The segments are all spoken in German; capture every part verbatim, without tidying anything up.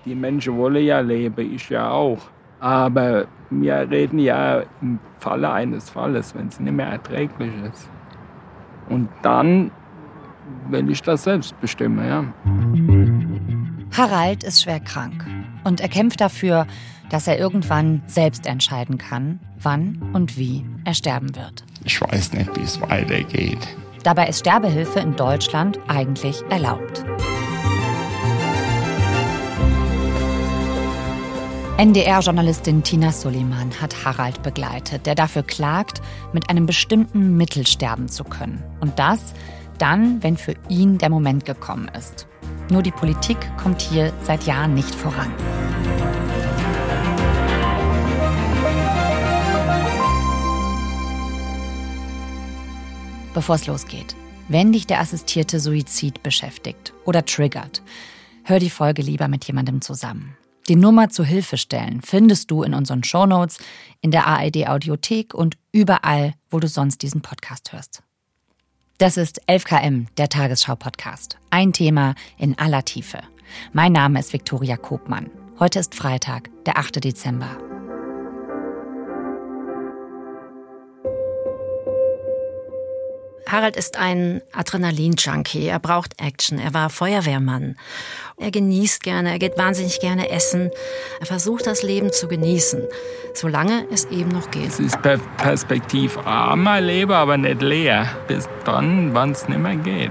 Die Menschen wollen ja leben, ich ja auch. Aber wir reden ja im Falle eines Falles, wenn es nicht mehr erträglich ist. Und dann will ich das selbst bestimmen, ja. Harald ist schwer krank und er kämpft dafür, dass er irgendwann selbst entscheiden kann, wann und wie er sterben wird. Ich weiß nicht, wie es weitergeht. Dabei ist Sterbehilfe in Deutschland eigentlich erlaubt. N D R-Journalistin Tina Suleiman hat Harald begleitet, der dafür klagt, mit einem bestimmten Mittel sterben zu können. Und das dann, wenn für ihn der Moment gekommen ist. Nur die Politik kommt hier seit Jahren nicht voran. Bevor es losgeht, wenn dich der assistierte Suizid beschäftigt oder triggert, hör die Folge lieber mit jemandem zusammen. Die Nummer zur Hilfestellen findest du in unseren Shownotes, in der A R D-Audiothek und überall, wo du sonst diesen Podcast hörst. Das ist elf Kilometer, der Tagesschau-Podcast. Ein Thema in aller Tiefe. Mein Name ist Viktoria Kopmann. Heute ist Freitag, der achte Dezember. Harald ist ein Adrenalin-Junkie. Er braucht Action. Er war Feuerwehrmann. Er genießt gerne, er geht wahnsinnig gerne essen. Er versucht, das Leben zu genießen, solange es eben noch geht. Es ist per- perspektivarmer Leben, aber nicht leer. Bis dann, wann es nicht mehr geht.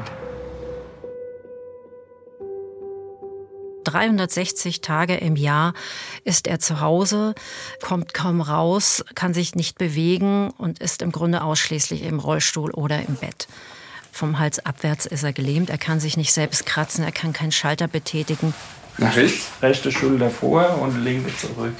dreihundertsechzig Tage im Jahr ist er zu Hause, kommt kaum raus, kann sich nicht bewegen und ist im Grunde ausschließlich im Rollstuhl oder im Bett. Vom Hals abwärts ist er gelähmt, er kann sich nicht selbst kratzen, er kann keinen Schalter betätigen. Nach rechts, rechte Schulter vor und linke zurück.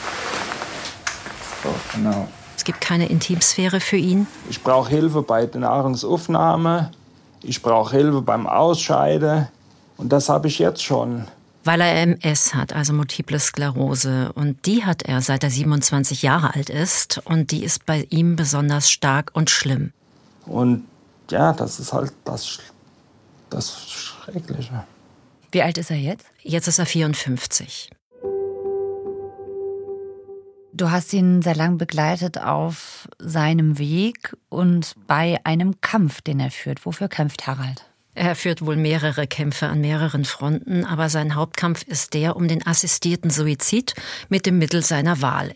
So, genau. Es gibt keine Intimsphäre für ihn. Ich brauche Hilfe bei der Nahrungsaufnahme, ich brauche Hilfe beim Ausscheiden und das habe ich jetzt schon. Weil er M S hat, also Multiple Sklerose. Und die hat er, seit er siebenundzwanzig Jahre alt ist. Und die ist bei ihm besonders stark und schlimm. Und ja, das ist halt das, das Schreckliche. Wie alt ist er jetzt? Jetzt ist er vierundfünfzig. Du hast ihn sehr lang begleitet auf seinem Weg und bei einem Kampf, den er führt. Wofür kämpft Harald? Er führt wohl mehrere Kämpfe an mehreren Fronten, aber sein Hauptkampf ist der um den assistierten Suizid mit dem Mittel seiner Wahl.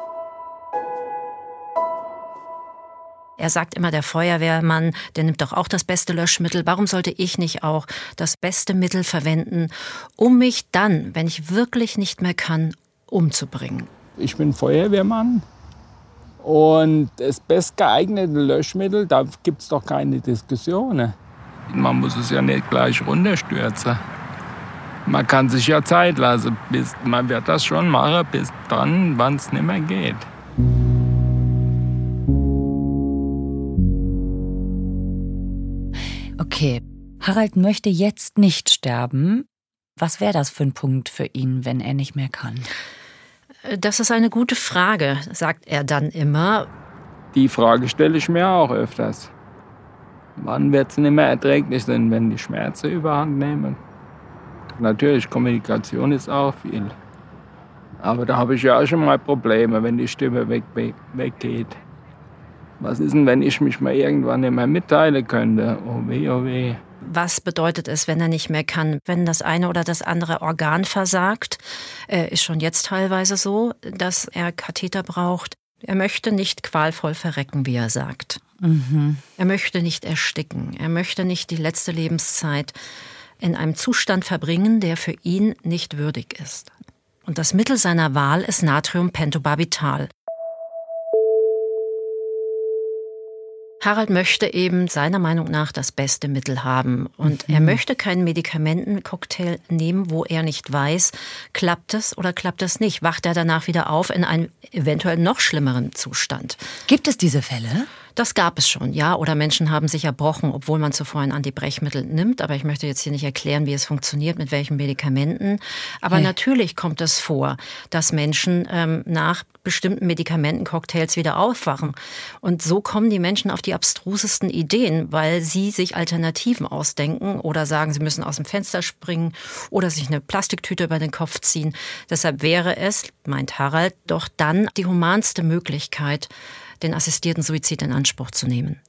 Er sagt immer, der Feuerwehrmann, der nimmt doch auch das beste Löschmittel. Warum sollte ich nicht auch das beste Mittel verwenden, um mich dann, wenn ich wirklich nicht mehr kann, umzubringen? Ich bin Feuerwehrmann und das bestgeeignete Löschmittel, da gibt es doch keine Diskussionen. Man muss es ja nicht gleich runterstürzen. Man kann sich ja Zeit lassen. Bis, man wird das schon machen, bis dann, wann es nicht mehr geht. Okay, Harald möchte jetzt nicht sterben. Was wäre das für ein Punkt für ihn, wenn er nicht mehr kann? Das ist eine gute Frage, sagt er dann immer. Die Frage stelle ich mir auch öfters. Wann wird es nicht mehr erträglich sein, wenn die Schmerzen überhand nehmen? Natürlich, Kommunikation ist auch viel. Aber da habe ich ja auch schon mal Probleme, wenn die Stimme weg, weg, weggeht. Was ist denn, wenn ich mich mal irgendwann nicht mehr mitteilen könnte? Oh weh, oh weh. Was bedeutet es, wenn er nicht mehr kann? Wenn das eine oder das andere Organ versagt, äh, ist schon jetzt teilweise so, dass er Katheter braucht. Er möchte nicht qualvoll verrecken, wie er sagt. Mhm. Er möchte nicht ersticken. Er möchte nicht die letzte Lebenszeit in einem Zustand verbringen, der für ihn nicht würdig ist. Und das Mittel seiner Wahl ist Natriumpentobarbital. Harald möchte eben seiner Meinung nach das beste Mittel haben. Und mhm. er möchte keinen Medikamentencocktail nehmen, wo er nicht weiß, klappt es oder klappt es nicht. Wacht er danach wieder auf in einem eventuell noch schlimmeren Zustand. Gibt es diese Fälle? Das gab es schon, ja. Oder Menschen haben sich erbrochen, obwohl man zuvor ein Antibrechmittel nimmt. Aber ich möchte jetzt hier nicht erklären, wie es funktioniert, mit welchen Medikamenten. Aber hey. Natürlich kommt es vor, dass Menschen ähm, nach bestimmten Medikamentencocktails wieder aufwachen. Und so kommen die Menschen auf die abstrusesten Ideen, weil sie sich Alternativen ausdenken oder sagen, sie müssen aus dem Fenster springen oder sich eine Plastiktüte über den Kopf ziehen. Deshalb wäre es, meint Harald, doch dann die humanste Möglichkeit, den assistierten Suizid in Anspruch zu nehmen.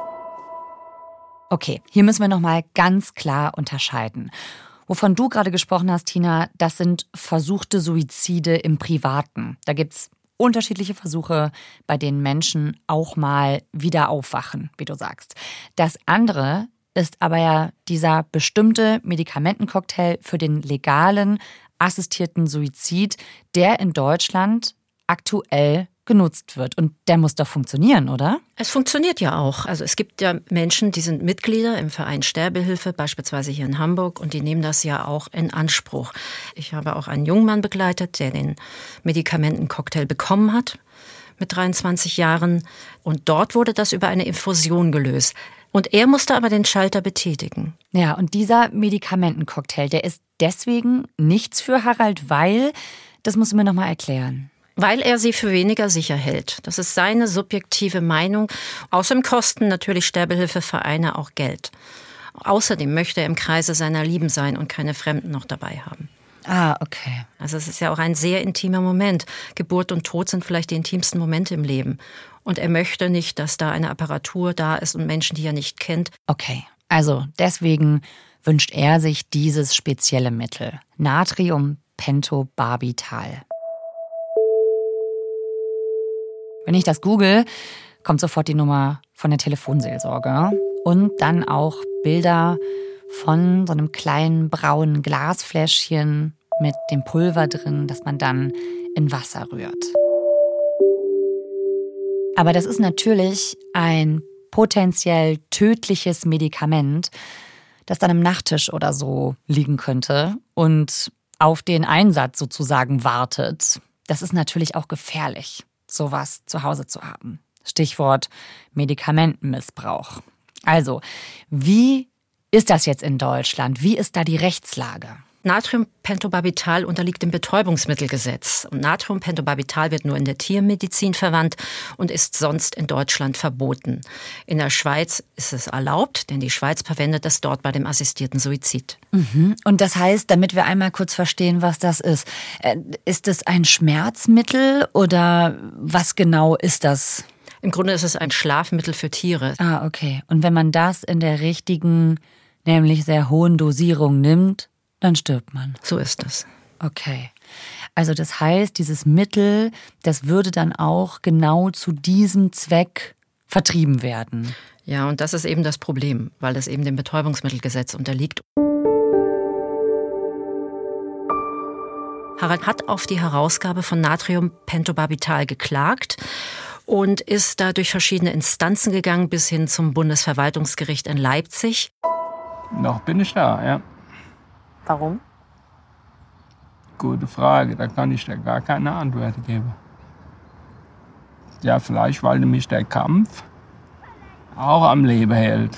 Okay, hier müssen wir nochmal ganz klar unterscheiden. Wovon du gerade gesprochen hast, Tina, das sind versuchte Suizide im Privaten. Da gibt's unterschiedliche Versuche, bei denen Menschen auch mal wieder aufwachen, wie du sagst. Das andere ist aber ja dieser bestimmte Medikamentencocktail für den legalen, assistierten Suizid, der in Deutschland aktuell genutzt wird. Und der muss doch funktionieren, oder? Es funktioniert ja auch. Also es gibt ja Menschen, die sind Mitglieder im Verein Sterbehilfe, beispielsweise hier in Hamburg, und die nehmen das ja auch in Anspruch. Ich habe auch einen jungen Mann begleitet, der den Medikamentencocktail bekommen hat mit dreiundzwanzig Jahren. Und dort wurde das über eine Infusion gelöst. Und er musste aber den Schalter betätigen. Ja, und dieser Medikamentencocktail, der ist deswegen nichts für Harald, weil, das musst du mir nochmal erklären. Weil er sie für weniger sicher hält. Das ist seine subjektive Meinung. Außerdem kosten natürlich Sterbehilfevereine auch Geld. Außerdem möchte er im Kreise seiner Lieben sein und keine Fremden noch dabei haben. Ah, okay. Also es ist ja auch ein sehr intimer Moment. Geburt und Tod sind vielleicht die intimsten Momente im Leben. Und er möchte nicht, dass da eine Apparatur da ist und Menschen, die er nicht kennt. Okay, also deswegen wünscht er sich dieses spezielle Mittel. Natriumpentobarbital. Wenn ich das google, kommt sofort die Nummer von der Telefonseelsorge und dann auch Bilder von so einem kleinen braunen Glasfläschchen mit dem Pulver drin, das man dann in Wasser rührt. Aber das ist natürlich ein potenziell tödliches Medikament, das dann im Nachttisch oder so liegen könnte und auf den Einsatz sozusagen wartet. Das ist natürlich auch gefährlich, sowas zu Hause zu haben. Stichwort Medikamentenmissbrauch. Also, wie ist das jetzt in Deutschland? Wie ist da die Rechtslage? Natriumpentobarbital unterliegt dem Betäubungsmittelgesetz. Und Natriumpentobarbital wird nur in der Tiermedizin verwandt und ist sonst in Deutschland verboten. In der Schweiz ist es erlaubt, denn die Schweiz verwendet es dort bei dem assistierten Suizid. Mhm. Und das heißt, damit wir einmal kurz verstehen, was das ist, ist es ein Schmerzmittel oder was genau ist das? Im Grunde ist es ein Schlafmittel für Tiere. Ah, okay. Und wenn man das in der richtigen, nämlich sehr hohen Dosierung nimmt, dann stirbt man. So ist es. Okay. Also das heißt, dieses Mittel, das würde dann auch genau zu diesem Zweck vertrieben werden. Ja, und das ist eben das Problem, weil es eben dem Betäubungsmittelgesetz unterliegt. Harald hat auf die Herausgabe von Natriumpentobarbital geklagt und ist da durch verschiedene Instanzen gegangen, bis hin zum Bundesverwaltungsgericht in Leipzig. Noch bin ich da, ja. Warum? Gute Frage, da kann ich dir gar keine Antwort geben. Ja, vielleicht, weil mich der Kampf auch am Leben hält.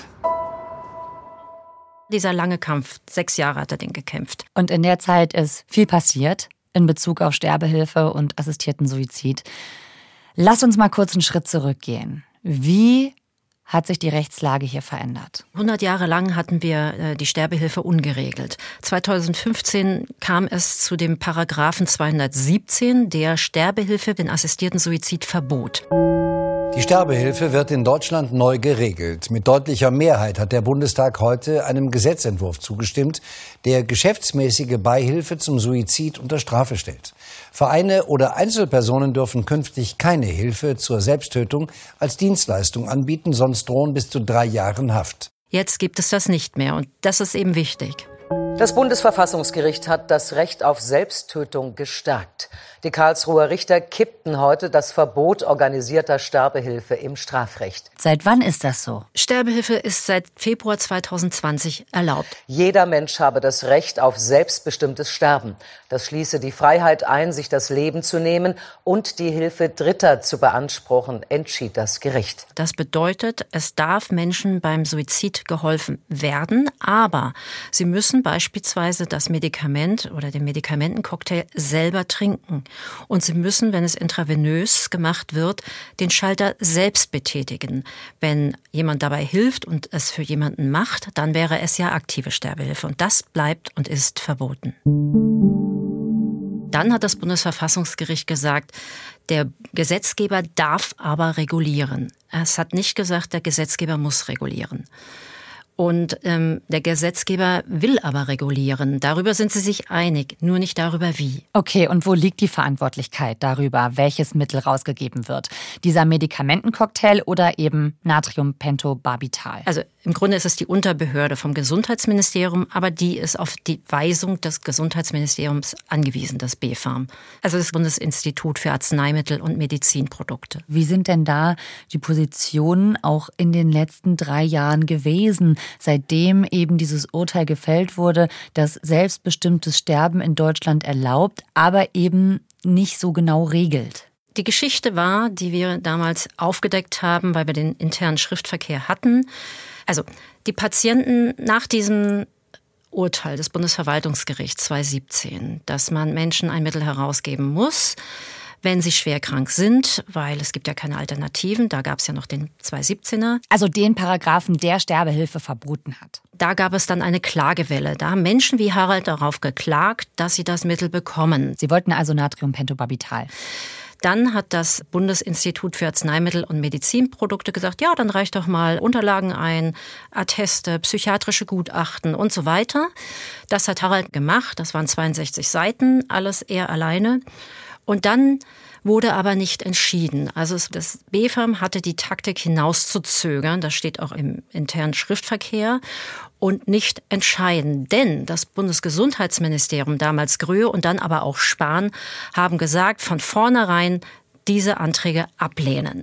Dieser lange Kampf, sechs Jahre hat er den gekämpft. Und in der Zeit ist viel passiert in Bezug auf Sterbehilfe und assistierten Suizid. Lass uns mal kurz einen Schritt zurückgehen. Wie hat sich die Rechtslage hier verändert? hundert Jahre lang hatten wir die Sterbehilfe ungeregelt. zweitausendfünfzehn kam es zu dem Paragraphen zweihundertsiebzehn, der Sterbehilfe, den assistierten Suizid verbot. Die Sterbehilfe wird in Deutschland neu geregelt. Mit deutlicher Mehrheit hat der Bundestag heute einem Gesetzentwurf zugestimmt, der geschäftsmäßige Beihilfe zum Suizid unter Strafe stellt. Vereine oder Einzelpersonen dürfen künftig keine Hilfe zur Selbsttötung als Dienstleistung anbieten, sonst drohen bis zu drei Jahren Haft. Jetzt gibt es das nicht mehr und das ist eben wichtig. Das Bundesverfassungsgericht hat das Recht auf Selbsttötung gestärkt. Die Karlsruher Richter kippten heute das Verbot organisierter Sterbehilfe im Strafrecht. Seit wann ist das so? Sterbehilfe ist seit Februar zweitausendzwanzig erlaubt. Jeder Mensch habe das Recht auf selbstbestimmtes Sterben. Das schließe die Freiheit ein, sich das Leben zu nehmen und die Hilfe Dritter zu beanspruchen, entschied das Gericht. Das bedeutet, es darf Menschen beim Suizid geholfen werden, aber sie müssen beispielsweise das Medikament oder den Medikamentencocktail selber trinken. Und sie müssen, wenn es intravenös gemacht wird, den Schalter selbst betätigen. Wenn jemand dabei hilft und es für jemanden macht, dann wäre es ja aktive Sterbehilfe. Und das bleibt und ist verboten. Dann hat das Bundesverfassungsgericht gesagt, der Gesetzgeber darf aber regulieren. Es hat nicht gesagt, der Gesetzgeber muss regulieren. Und ähm, der Gesetzgeber will aber regulieren. Darüber sind sie sich einig, nur nicht darüber wie. Okay, und wo liegt die Verantwortlichkeit darüber, welches Mittel rausgegeben wird? Dieser Medikamentencocktail oder eben Natriumpentobarbital? Also im Grunde ist es die Unterbehörde vom Gesundheitsministerium, aber die ist auf die Weisung des Gesundheitsministeriums angewiesen, das B F A M. Also das Bundesinstitut für Arzneimittel und Medizinprodukte. Wie sind denn da die Positionen auch in den letzten drei Jahren gewesen, seitdem eben dieses Urteil gefällt wurde, dass selbstbestimmtes Sterben in Deutschland erlaubt, aber eben nicht so genau regelt? Die Geschichte war, die wir damals aufgedeckt haben, weil wir den internen Schriftverkehr hatten. Also die Patienten nach diesem Urteil des Bundesverwaltungsgerichts zweitausendsiebzehn, dass man Menschen ein Mittel herausgeben muss, wenn sie schwer krank sind, weil es gibt ja keine Alternativen. Da gab es ja noch den zweihundertsiebzehner. Also den Paragraphen, der Sterbehilfe verboten hat. Da gab es dann eine Klagewelle. Da haben Menschen wie Harald darauf geklagt, dass sie das Mittel bekommen. Sie wollten also Natriumpentobarbital. Dann hat das Bundesinstitut für Arzneimittel und Medizinprodukte gesagt, ja, dann reicht doch mal Unterlagen ein, Atteste, psychiatrische Gutachten und so weiter. Das hat Harald gemacht. Das waren zweiundsechzig Seiten, alles er alleine. Und dann wurde aber nicht entschieden. Also das B F A M hatte die Taktik hinauszuzögern, das steht auch im internen Schriftverkehr, und nicht entscheiden. Denn das Bundesgesundheitsministerium, damals Gröhe und dann aber auch Spahn, haben gesagt, von vornherein diese Anträge ablehnen.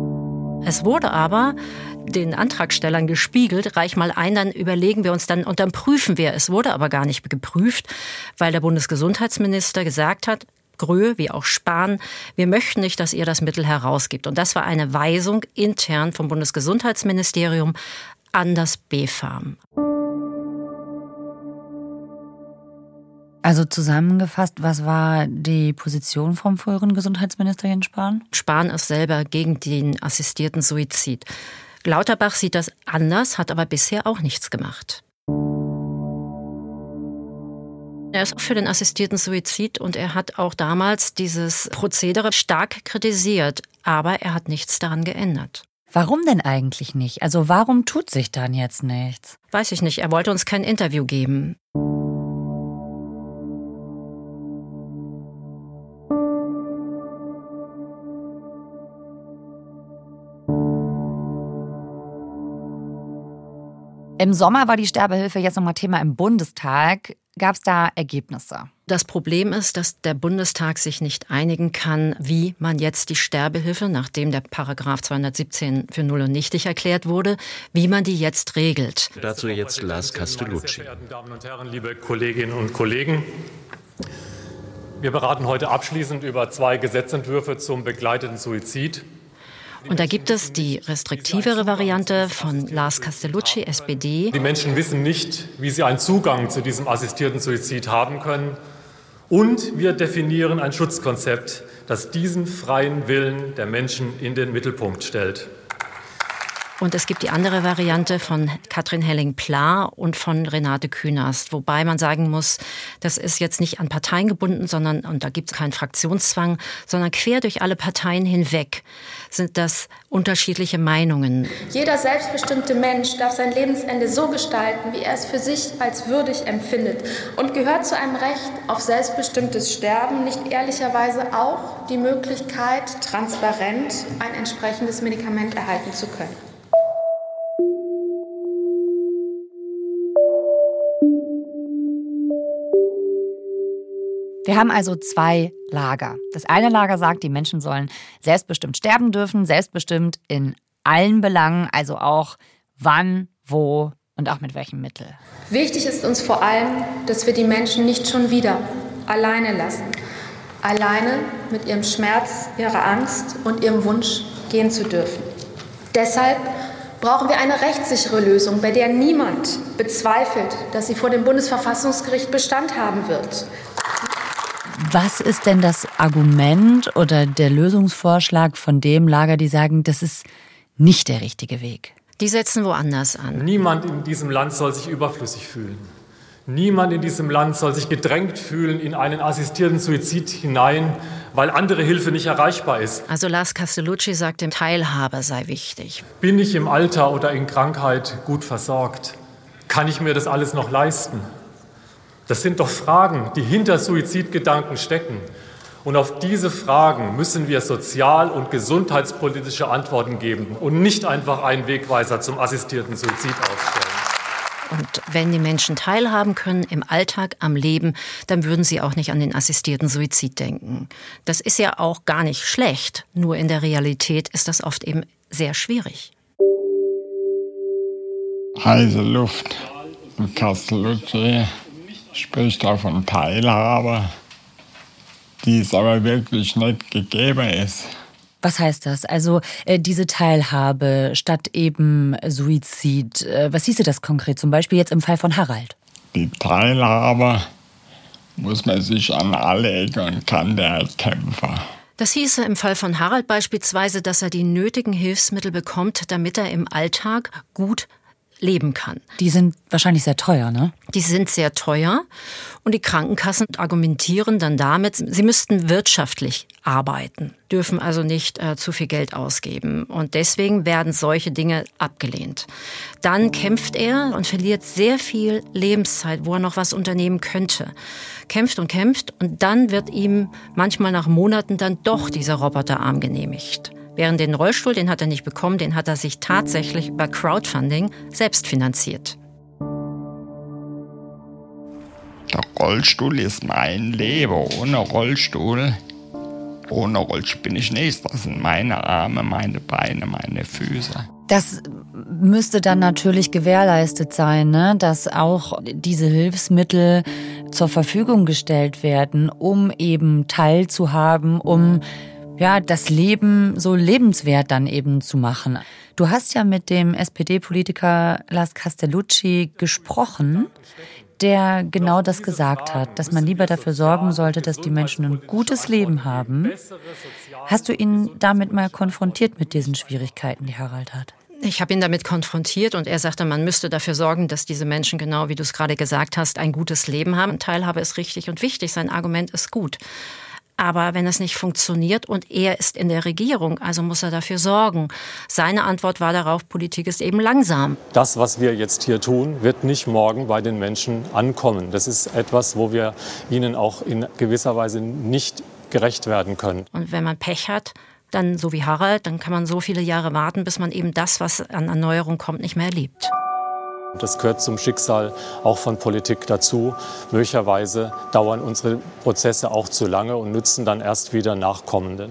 Es wurde aber den Antragstellern gespiegelt, reich mal ein, dann überlegen wir uns dann und dann prüfen wir. Es wurde aber gar nicht geprüft, weil der Bundesgesundheitsminister gesagt hat, Gröhe wie auch Spahn, wir möchten nicht, dass ihr das Mittel herausgibt. Und das war eine Weisung intern vom Bundesgesundheitsministerium an das B F A M. Also zusammengefasst, was war die Position vom früheren Gesundheitsminister Jens Spahn? Spahn ist selber gegen den assistierten Suizid. Lauterbach sieht das anders, hat aber bisher auch nichts gemacht. Er ist für den assistierten Suizid und er hat auch damals dieses Prozedere stark kritisiert, aber er hat nichts daran geändert. Warum denn eigentlich nicht? Also warum tut sich dann jetzt nichts? Weiß ich nicht, er wollte uns kein Interview geben. Im Sommer war die Sterbehilfe jetzt nochmal Thema im Bundestag. Gab es da Ergebnisse? Das Problem ist, dass der Bundestag sich nicht einigen kann, wie man jetzt die Sterbehilfe, nachdem der Paragraph zweihundertsiebzehn für null und nichtig erklärt wurde, wie man die jetzt regelt. Dazu jetzt Lars Castellucci. Sehr verehrte Damen und Herren, liebe Kolleginnen und Kollegen. Wir beraten heute abschließend über zwei Gesetzentwürfe zum begleiteten Suizid. Und da gibt es die restriktivere Variante von Lars Castellucci, S P D. Die Menschen wissen nicht, wie sie einen Zugang zu diesem assistierten Suizid haben können. Und wir definieren ein Schutzkonzept, das diesen freien Willen der Menschen in den Mittelpunkt stellt. Und es gibt die andere Variante von Katrin Helling-Pla und von Renate Künast. Wobei man sagen muss, das ist jetzt nicht an Parteien gebunden, sondern, und da gibt es keinen Fraktionszwang, sondern quer durch alle Parteien hinweg sind das unterschiedliche Meinungen. Jeder selbstbestimmte Mensch darf sein Lebensende so gestalten, wie er es für sich als würdig empfindet und gehört zu einem Recht auf selbstbestimmtes Sterben nicht ehrlicherweise auch die Möglichkeit, transparent ein entsprechendes Medikament erhalten zu können. Wir haben also zwei Lager. Das eine Lager sagt, die Menschen sollen selbstbestimmt sterben dürfen, selbstbestimmt in allen Belangen, also auch wann, wo und auch mit welchem Mittel. Wichtig ist uns vor allem, dass wir die Menschen nicht schon wieder alleine lassen. Alleine mit ihrem Schmerz, ihrer Angst und ihrem Wunsch gehen zu dürfen. Deshalb brauchen wir eine rechtssichere Lösung, bei der niemand bezweifelt, dass sie vor dem Bundesverfassungsgericht Bestand haben wird. Was ist denn das Argument oder der Lösungsvorschlag von dem Lager, die sagen, das ist nicht der richtige Weg? Die setzen woanders an. Niemand in diesem Land soll sich überflüssig fühlen. Niemand in diesem Land soll sich gedrängt fühlen in einen assistierten Suizid hinein, weil andere Hilfe nicht erreichbar ist. Also Lars Castellucci sagt, dem Teilhabe sei wichtig. Bin ich im Alter oder in Krankheit gut versorgt? Kann ich mir das alles noch leisten? Das sind doch Fragen, die hinter Suizidgedanken stecken. Und auf diese Fragen müssen wir sozial- und gesundheitspolitische Antworten geben und nicht einfach einen Wegweiser zum assistierten Suizid aufstellen. Und wenn die Menschen teilhaben können im Alltag, am Leben, dann würden sie auch nicht an den assistierten Suizid denken. Das ist ja auch gar nicht schlecht, nur in der Realität ist das oft eben sehr schwierig. Heiße Luft. Castellucci spricht auch von Teilhabe, die es aber wirklich nicht gegeben ist. Was heißt das? Also äh, diese Teilhabe statt eben Suizid. Äh, was hieße das konkret? Zum Beispiel jetzt im Fall von Harald. Die Teilhabe muss man sich an alle Ecken und Kanten erkämpfen. Das hieße im Fall von Harald beispielsweise, dass er die nötigen Hilfsmittel bekommt, damit er im Alltag gut leben kann. Die sind wahrscheinlich sehr teuer, ne? Die sind sehr teuer und die Krankenkassen argumentieren dann damit, sie müssten wirtschaftlich arbeiten, dürfen also nicht äh, zu viel Geld ausgeben und deswegen werden solche Dinge abgelehnt. Dann kämpft er und verliert sehr viel Lebenszeit, wo er noch was unternehmen könnte. Kämpft und kämpft und dann wird ihm manchmal nach Monaten dann doch dieser Roboterarm genehmigt. Während den Rollstuhl, den hat er nicht bekommen, den hat er sich tatsächlich über Crowdfunding selbst finanziert. Der Rollstuhl ist mein Leben. Ohne Rollstuhl, ohne Rollstuhl bin ich nichts. Das sind meine Arme, meine Beine, meine Füße. Das müsste dann natürlich gewährleistet sein, ne? Dass auch diese Hilfsmittel zur Verfügung gestellt werden, um eben teilzuhaben, um ja, das Leben so lebenswert dann eben zu machen. Du hast ja mit dem S P D-Politiker Lars Castellucci gesprochen, der genau das gesagt hat, dass man lieber dafür sorgen sollte, dass die Menschen ein gutes Leben haben. Hast du ihn damit mal konfrontiert mit diesen Schwierigkeiten, die Harald hat? Ich habe ihn damit konfrontiert und er sagte, man müsste dafür sorgen, dass diese Menschen, genau wie du es gerade gesagt hast, ein gutes Leben haben. Teilhabe ist richtig und wichtig, sein Argument ist gut. Aber wenn es nicht funktioniert und er ist in der Regierung, also muss er dafür sorgen. Seine Antwort war darauf, Politik ist eben langsam. Das, was wir jetzt hier tun, wird nicht morgen bei den Menschen ankommen. Das ist etwas, wo wir ihnen auch in gewisser Weise nicht gerecht werden können. Und wenn man Pech hat, dann so wie Harald, dann kann man so viele Jahre warten, bis man eben das, was an Erneuerung kommt, nicht mehr erlebt. Das gehört zum Schicksal auch von Politik dazu. Möglicherweise dauern unsere Prozesse auch zu lange und nützen dann erst wieder Nachkommenden.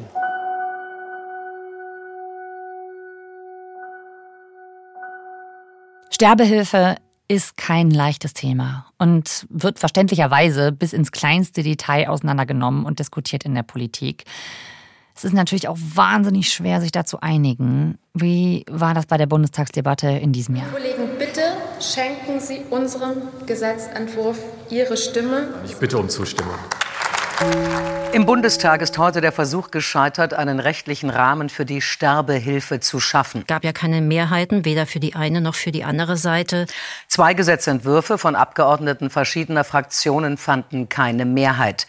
Sterbehilfe ist kein leichtes Thema und wird verständlicherweise bis ins kleinste Detail auseinandergenommen und diskutiert in der Politik. Es ist natürlich auch wahnsinnig schwer, sich da zu einigen. Wie war das bei der Bundestagsdebatte in diesem Jahr? Kollegen, bitte schenken Sie unserem Gesetzentwurf Ihre Stimme. Ich bitte um Zustimmung. Im Bundestag ist heute der Versuch gescheitert, einen rechtlichen Rahmen für die Sterbehilfe zu schaffen. Es gab ja keine Mehrheiten, weder für die eine noch für die andere Seite. Zwei Gesetzentwürfe von Abgeordneten verschiedener Fraktionen fanden keine Mehrheit.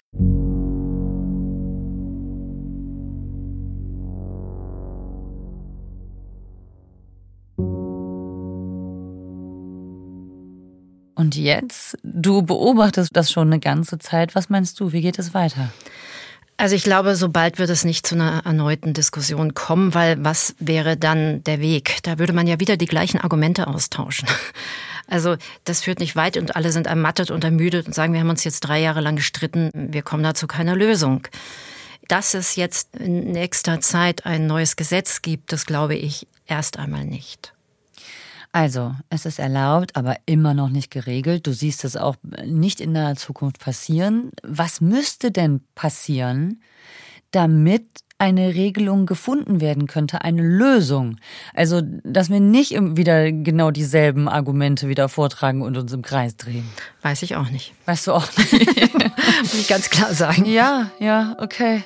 Und jetzt? Du beobachtest das schon eine ganze Zeit. Was meinst du, wie geht es weiter? Also ich glaube, so bald wird es nicht zu einer erneuten Diskussion kommen, weil was wäre dann der Weg? Da würde man ja wieder die gleichen Argumente austauschen. Also das führt nicht weit und alle sind ermattet und ermüdet und sagen, wir haben uns jetzt drei Jahre lang gestritten, wir kommen da zu keiner Lösung. Dass es jetzt in nächster Zeit ein neues Gesetz gibt, das glaube ich erst einmal nicht. Also, es ist erlaubt, aber immer noch nicht geregelt. Du siehst es auch nicht in der Zukunft passieren. Was müsste denn passieren, damit eine Regelung gefunden werden könnte, eine Lösung? Also, dass wir nicht wieder genau dieselben Argumente wieder vortragen und uns im Kreis drehen. Weiß ich auch nicht. Weißt du auch nicht? Muss ich ganz klar sagen. Ja, ja, okay.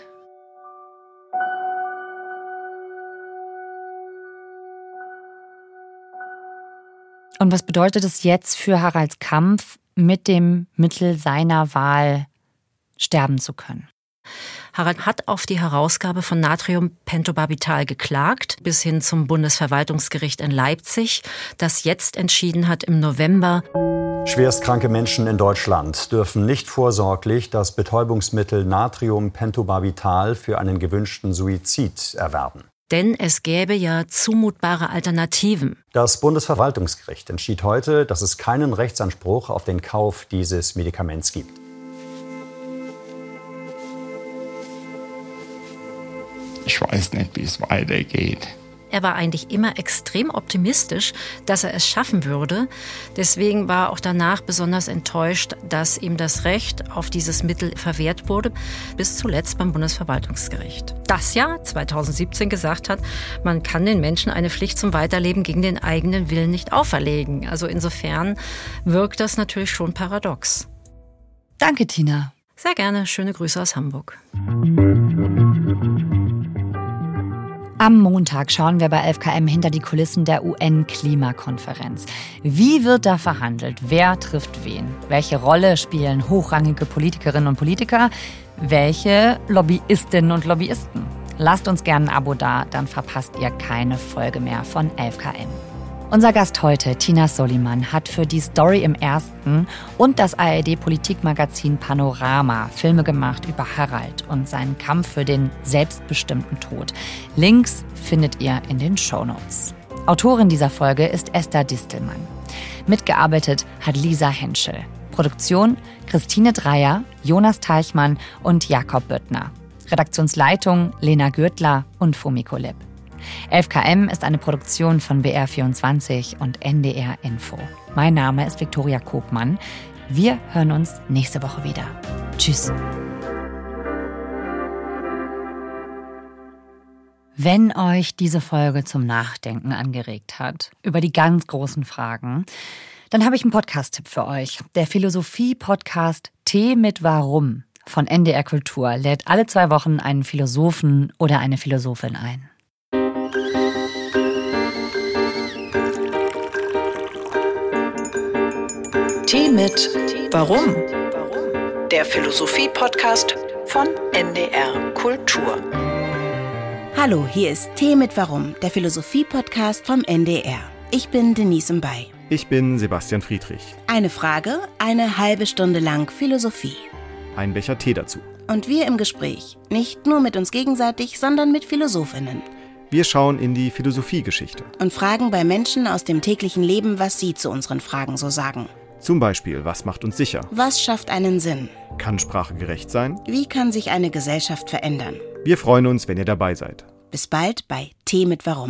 Und was bedeutet es jetzt für Haralds Kampf, mit dem Mittel seiner Wahl sterben zu können? Harald hat auf die Herausgabe von Natriumpentobarbital geklagt, bis hin zum Bundesverwaltungsgericht in Leipzig, das jetzt entschieden hat im November. Schwerstkranke Menschen in Deutschland dürfen nicht vorsorglich das Betäubungsmittel Natriumpentobarbital für einen gewünschten Suizid erwerben. Denn es gäbe ja zumutbare Alternativen. Das Bundesverwaltungsgericht entschied heute, dass es keinen Rechtsanspruch auf den Kauf dieses Medikaments gibt. Ich weiß nicht, wie es weitergeht. Er war eigentlich immer extrem optimistisch, dass er es schaffen würde. Deswegen war er auch danach besonders enttäuscht, dass ihm das Recht auf dieses Mittel verwehrt wurde, bis zuletzt beim Bundesverwaltungsgericht. Das ja zweitausendsiebzehn gesagt hat, man kann den Menschen eine Pflicht zum Weiterleben gegen den eigenen Willen nicht auferlegen. Also insofern wirkt das natürlich schon paradox. Danke, Tina. Sehr gerne. Schöne Grüße aus Hamburg. Am Montag schauen wir bei elf K M hinter die Kulissen der U N-Klimakonferenz. Wie wird da verhandelt? Wer trifft wen? Welche Rolle spielen hochrangige Politikerinnen und Politiker? Welche Lobbyistinnen und Lobbyisten? Lasst uns gerne ein Abo da, dann verpasst ihr keine Folge mehr von elf K M. Unser Gast heute, Tina Soliman, hat für die Story im Ersten und das A R D-Politikmagazin Panorama Filme gemacht über Harald und seinen Kampf für den selbstbestimmten Tod. Links findet ihr in den Shownotes. Autorin dieser Folge ist Esther Distelmann. Mitgearbeitet hat Lisa Henschel. Produktion Christine Dreier, Jonas Teichmann und Jakob Böttner. Redaktionsleitung Lena Gürtler und Fumiko Lipp. elf K M ist eine Produktion von B R vierundzwanzig und N D R Info. Mein Name ist Viktoria Kopmann. Wir hören uns nächste Woche wieder. Tschüss. Wenn euch diese Folge zum Nachdenken angeregt hat, über die ganz großen Fragen, dann habe ich einen Podcast-Tipp für euch. Der Philosophie-Podcast Tee mit Warum von N D R Kultur lädt alle zwei Wochen einen Philosophen oder eine Philosophin ein. Tee mit Warum? Der Philosophie-Podcast von N D R Kultur. Hallo, hier ist Tee mit Warum, der Philosophie-Podcast vom N D R. Ich bin Denise Mbay. Ich bin Sebastian Friedrich. Eine Frage, eine halbe Stunde lang Philosophie. Ein Becher Tee dazu. Und wir im Gespräch, nicht nur mit uns gegenseitig, sondern mit Philosophinnen. Wir schauen in die Philosophiegeschichte. Und fragen bei Menschen aus dem täglichen Leben, was sie zu unseren Fragen so sagen. Zum Beispiel, was macht uns sicher? Was schafft einen Sinn? Kann Sprache gerecht sein? Wie kann sich eine Gesellschaft verändern? Wir freuen uns, wenn ihr dabei seid. Bis bald bei Tee mit Warum.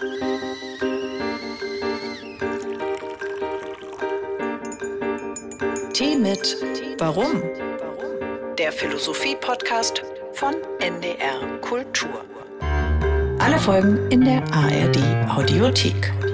Tee mit Warum? Der Philosophie-Podcast von N D R Kultur. Alle Folgen in der A R D Audiothek.